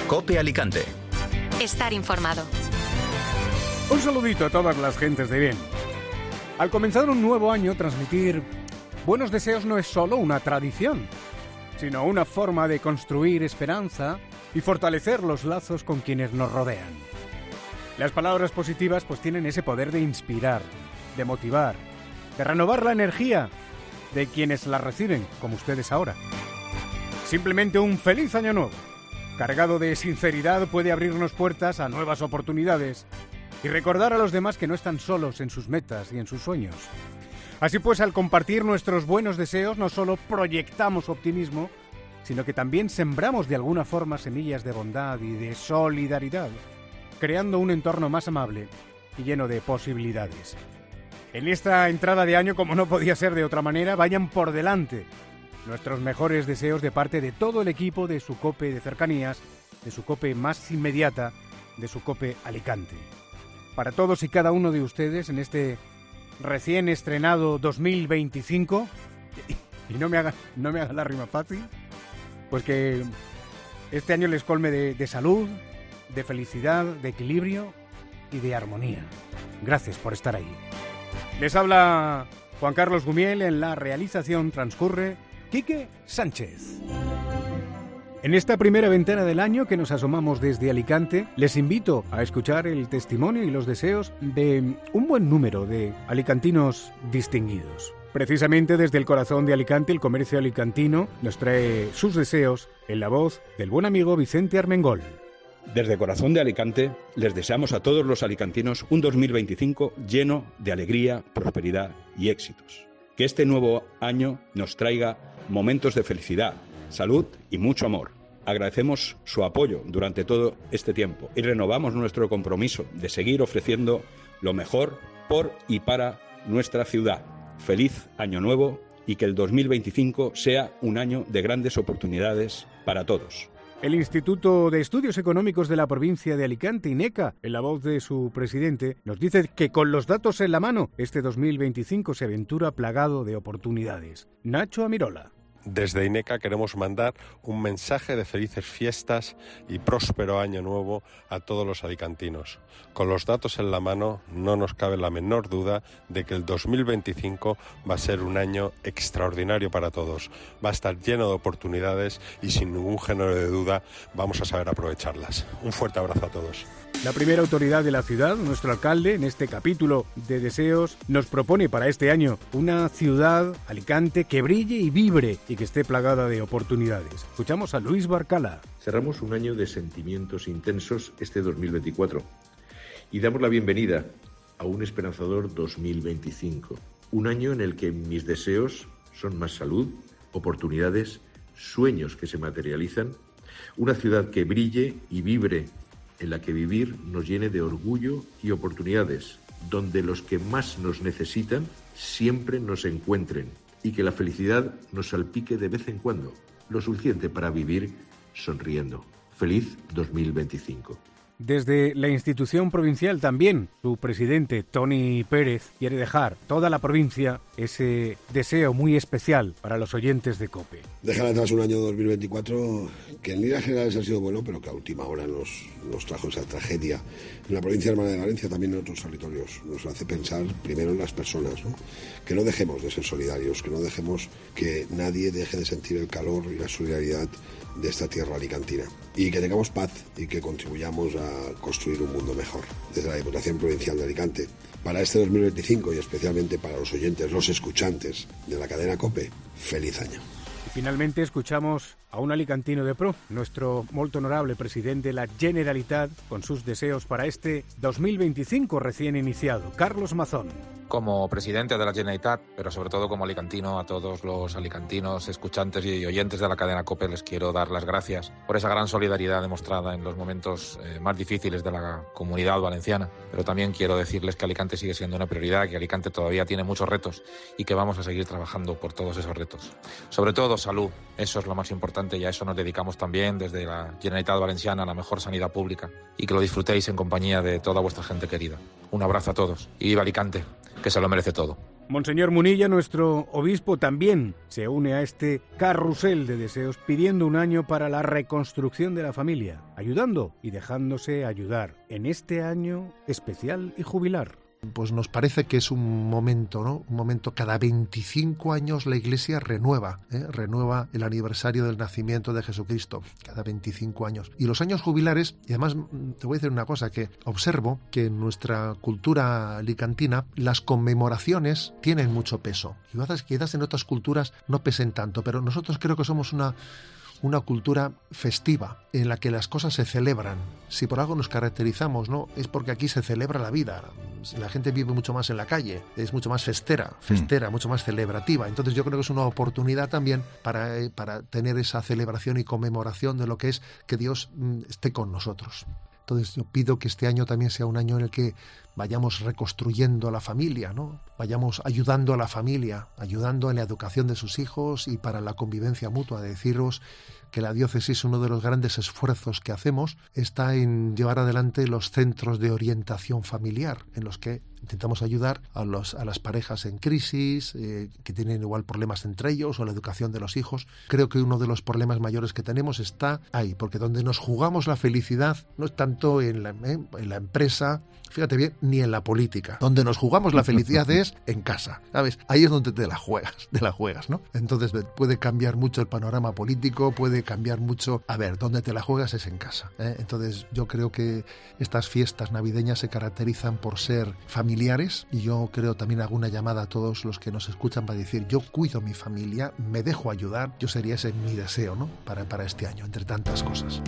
COPE Alicante. Estar informado. Un saludito a todas las gentes de bien. Al comenzar un nuevo año, transmitir buenos deseos no es solo una tradición, sino una forma de construir esperanza y fortalecer los lazos con quienes nos rodean. Las palabras positivas pues tienen ese poder de inspirar, de motivar, de renovar la energía de quienes la reciben, como ustedes ahora. Simplemente un feliz año nuevo, cargado de sinceridad, puede abrirnos puertas a nuevas oportunidades y recordar a los demás que no están solos en sus metas y en sus sueños. Así pues, al compartir nuestros buenos deseos, no solo proyectamos optimismo, sino que también sembramos de alguna forma semillas de bondad y de solidaridad, creando un entorno más amable y lleno de posibilidades. En esta entrada de año, como no podía ser de otra manera, vayan por delante nuestros mejores deseos de parte de todo el equipo de su COPE de cercanías, de su COPE más inmediata, de su COPE Alicante. Para todos y cada uno de ustedes en este recién estrenado 2025, y no me haga la rima fácil, pues que este año les colme de salud, de felicidad, de equilibrio y de armonía. Gracias por estar ahí. Les habla Juan Carlos Gumiel, en la realización transcurre Quique Sánchez. En esta primera ventana del año que nos asomamos desde Alicante, les invito a escuchar el testimonio y los deseos de un buen número de alicantinos distinguidos. Precisamente desde el corazón de Alicante, el comercio alicantino nos trae sus deseos en la voz del buen amigo Vicente Armengol. Desde Corazón de Alicante, les deseamos a todos los alicantinos un 2025 lleno de alegría, prosperidad y éxitos. Que este nuevo año nos traiga momentos de felicidad, salud y mucho amor. Agradecemos su apoyo durante todo este tiempo y renovamos nuestro compromiso de seguir ofreciendo lo mejor por y para nuestra ciudad. Feliz Año Nuevo y que el 2025 sea un año de grandes oportunidades para todos. El Instituto de Estudios Económicos de la provincia de Alicante, INECA, en la voz de su presidente, nos dice que con los datos en la mano, este 2025 se aventura plagado de oportunidades. Nacho Amirola. Desde INECA queremos mandar un mensaje de felices fiestas y próspero año nuevo a todos los alicantinos. Con los datos en la mano no nos cabe la menor duda de que el 2025 va a ser un año extraordinario para todos. Va a estar lleno de oportunidades y sin ningún género de duda vamos a saber aprovecharlas. Un fuerte abrazo a todos. La primera autoridad de la ciudad, nuestro alcalde, en este capítulo de deseos, nos propone para este año una ciudad, Alicante, que brille y vibre y que esté plagada de oportunidades. Escuchamos a Luis Barcala. Cerramos un año de sentimientos intensos este 2024 y damos la bienvenida a un esperanzador 2025. Un año en el que mis deseos son más salud, oportunidades, sueños que se materializan, una ciudad que brille y vibre, en la que vivir nos llene de orgullo y oportunidades, donde los que más nos necesitan siempre nos encuentren y que la felicidad nos salpique de vez en cuando, lo suficiente para vivir sonriendo. Feliz 2025. Desde la institución provincial también, su presidente, Toni Pérez, quiere dejar toda la provincia ese deseo muy especial para los oyentes de COPE. Dejar atrás un año 2024 que en líneas generales ha sido bueno, pero que a última hora nos trajo esa tragedia. En la provincia hermana de Valencia, también en otros territorios, nos hace pensar primero en las personas, ¿no? Que no dejemos de ser solidarios, que no dejemos que nadie deje de sentir el calor y la solidaridad de esta tierra alicantina y que tengamos paz y que contribuyamos a construir un mundo mejor. Desde la Diputación Provincial de Alicante, para este 2025 y especialmente para los oyentes, los escuchantes de la cadena COPE, feliz año. Y finalmente escuchamos a un alicantino de pro, nuestro molt honorable presidente de la Generalitat, con sus deseos para este 2025 recién iniciado, Carlos Mazón. Como presidente de la Generalitat, pero sobre todo como alicantino, a todos los alicantinos, escuchantes y oyentes de la cadena COPE les quiero dar las gracias por esa gran solidaridad demostrada en los momentos más difíciles de la comunidad valenciana. Pero también quiero decirles que Alicante sigue siendo una prioridad, que Alicante todavía tiene muchos retos y que vamos a seguir trabajando por todos esos retos. Sobre todo salud, eso es lo más importante y a eso nos dedicamos también desde la Generalitat Valenciana, a la mejor sanidad pública, y que lo disfrutéis en compañía de toda vuestra gente querida. Un abrazo a todos y viva Alicante, que se lo merece todo. Monseñor Munilla, nuestro obispo, también se une a este carrusel de deseos pidiendo un año para la reconstrucción de la familia, ayudando y dejándose ayudar en este año especial y jubilar. Pues nos parece que es un momento, ¿no? Un momento, cada 25 años la Iglesia renueva el aniversario del nacimiento de Jesucristo, cada 25 años. Y los años jubilares, y además te voy a decir una cosa, que observo que en nuestra cultura alicantina las conmemoraciones tienen mucho peso. Quizás en otras culturas no pesen tanto, pero nosotros creo que somos una cultura festiva en la que las cosas se celebran. Si por algo nos caracterizamos, ¿no?, es porque aquí se celebra la vida. La gente vive mucho más en la calle, es mucho más festera, mucho más celebrativa. Entonces yo creo que es una oportunidad también para tener esa celebración y conmemoración de lo que es que Dios esté con nosotros. Entonces yo pido que este año también sea un año en el que vayamos reconstruyendo a la familia, ¿no? Vayamos ayudando a la familia, ayudando en la educación de sus hijos y para la convivencia mutua. Deciros que la diócesis, uno de los grandes esfuerzos que hacemos está en llevar adelante los centros de orientación familiar, en los que intentamos ayudar a las parejas en crisis, que tienen igual problemas entre ellos, o la educación de los hijos. Creo que uno de los problemas mayores que tenemos está ahí, porque donde nos jugamos la felicidad no es tanto en la empresa, fíjate bien, ni en la política. Donde nos jugamos la felicidad es en casa, ¿sabes? Ahí es donde te la juegas, ¿no? Entonces puede cambiar mucho el panorama político, puede cambiar mucho. A ver, donde te la juegas es en casa, ¿eh? Entonces yo creo que estas fiestas navideñas se caracterizan por ser familiares, y yo creo también hago una llamada a todos los que nos escuchan para decir: yo cuido mi familia, me dejo ayudar. Yo sería ese mi deseo, ¿no?, para este año, entre tantas cosas.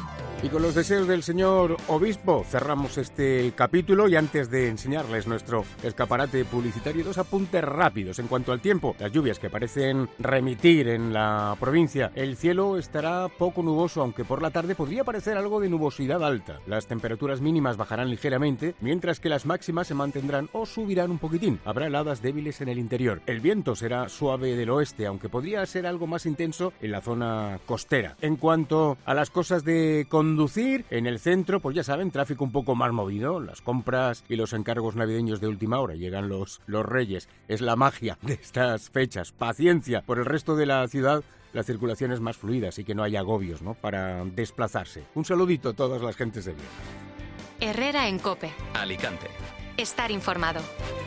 Y con los deseos del señor obispo cerramos este capítulo, y antes de enseñarles nuestro escaparate publicitario, 2 apuntes rápidos. En cuanto al tiempo, las lluvias que parecen remitir en la provincia, el cielo estará poco nuboso, aunque por la tarde podría aparecer algo de nubosidad alta. Las temperaturas mínimas bajarán ligeramente, mientras que las máximas se mantendrán o subirán un poquitín. Habrá heladas débiles en el interior. El viento será suave del oeste, aunque podría ser algo más intenso en la zona costera. En cuanto a las cosas de conducir, en el centro, pues ya saben, tráfico un poco más movido, las compras y los encargos navideños de última hora, llegan los Reyes, es la magia de estas fechas. Paciencia. Por el resto de la ciudad la circulación es más fluida, así que no hay agobios, ¿no?, para desplazarse. Un saludito a todas las gentes de bien. Herrera en COPE. Alicante. Estar informado.